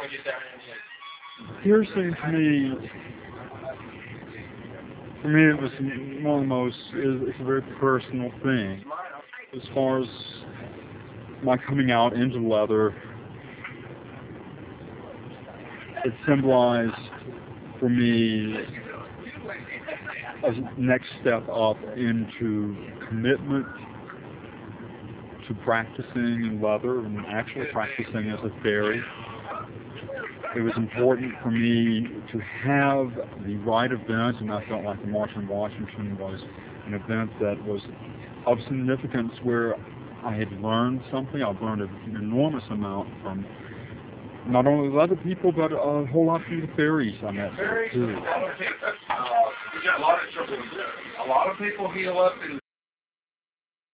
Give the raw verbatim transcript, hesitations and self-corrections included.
Piercing to me, for me, it was one of the most. It's a very personal thing. As far as my coming out into leather, it symbolized for me a next step up into commitment to practicing in leather and actually practicing as a fairy. It was important for me to have the right event, and I felt like the March on Washington was an event that was of significance where I had learned something. I've learned an enormous amount from not only the other people, but a whole lot from the fairies I met too. Uh, we got a lot of trouble. A lot of people heal up in